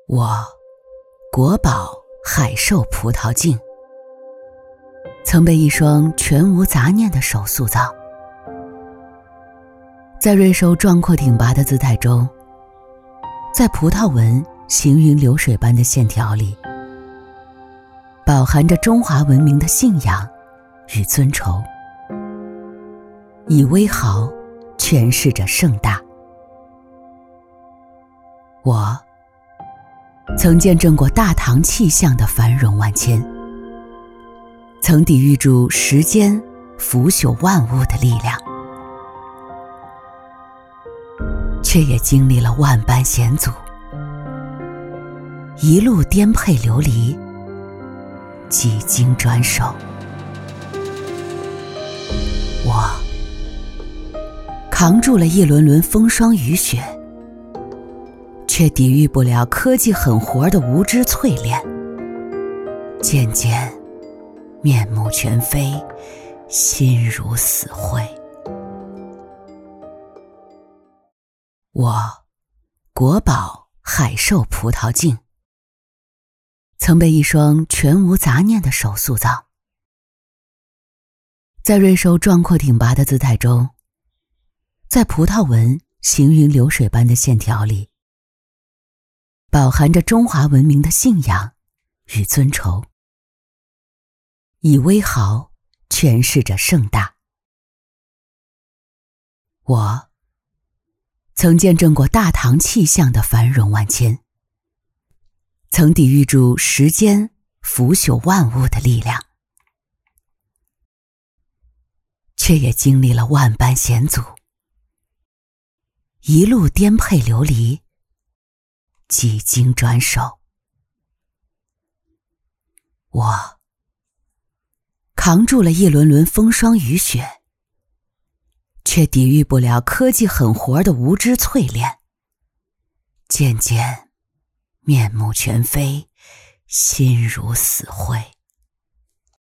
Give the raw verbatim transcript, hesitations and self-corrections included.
我国宝海寿葡萄镜，曾被一双全无杂念的手塑造，在瑞兽壮阔挺拔的姿态中，在葡萄纹行云流水般的线条里，饱含着中华文明的信仰与尊崇，以微豪诠释着盛大。我曾见证过大唐气象的繁荣万千，曾抵御住时间腐朽万物的力量，却也经历了万般险阻，一路颠沛流离，几经转手。我扛住了一轮轮风霜雨雪，却抵御不了科技狠活的无知淬炼，渐渐面目全非，心如死灰。我国宝海寿葡萄镜，曾被一双全无杂念的手塑造，在瑞兽壮阔挺拔的姿态中，在葡萄纹行云流水般的线条里，饱含着中华文明的信仰与尊崇，以微豪诠释着盛大。我曾见证过大唐气象的繁荣万千，曾抵御住时间腐朽万物的力量，却也经历了万般险阻，一路颠沛流离，几经转手。我扛住了一轮轮风霜雨雪，却抵御不了科技狠活的无知淬炼，渐渐面目全非，心如死灰。